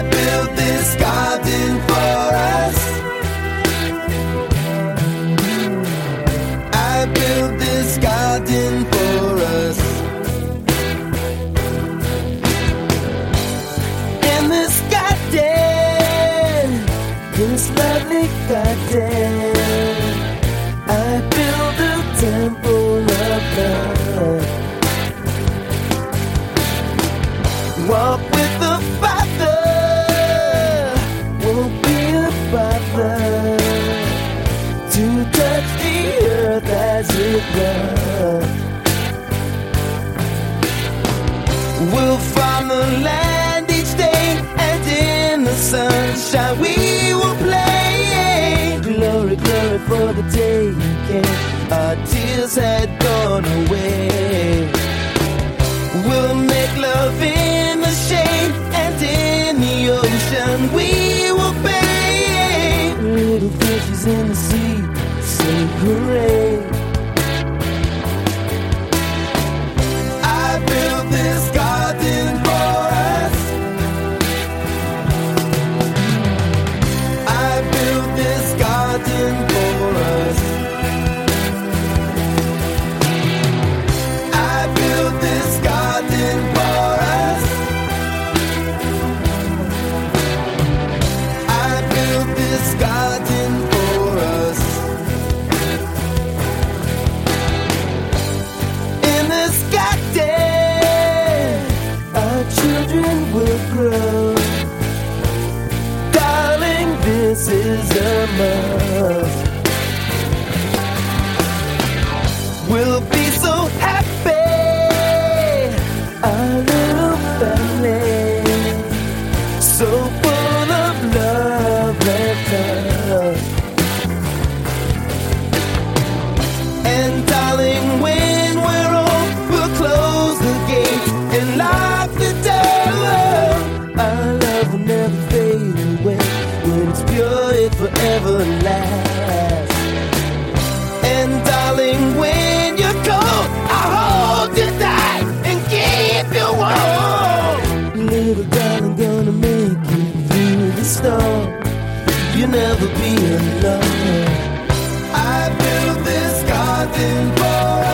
I built this garden for us. I built this garden for us. In this garden, this lovely garden, I built a temple of love. Walk with the Father, won't be a bother to touch the earth as it was. We'll farm the land each day, and in the sunshine we will play. Glory, glory for the day you came, our tears had gone away. We'll make love in the shade, and in the ocean we will bathe. Little fishes in the sea say hooray. I built this garden for us. I built this garden for us. I built this garden for us. I built this garden for us. In this garden, our children will grow. Darling, this is a must. We'll be so happy, our little family, so full of love and trust. And darling, when we're old, we'll close the gate and lock the door. Our love will never fade away. When it's pure, it forever lasts. And darling, when you're cold, I'll hold you tight and keep you warm. Little darling, gonna make you through the storm. You'll never be alone. I built this garden for us.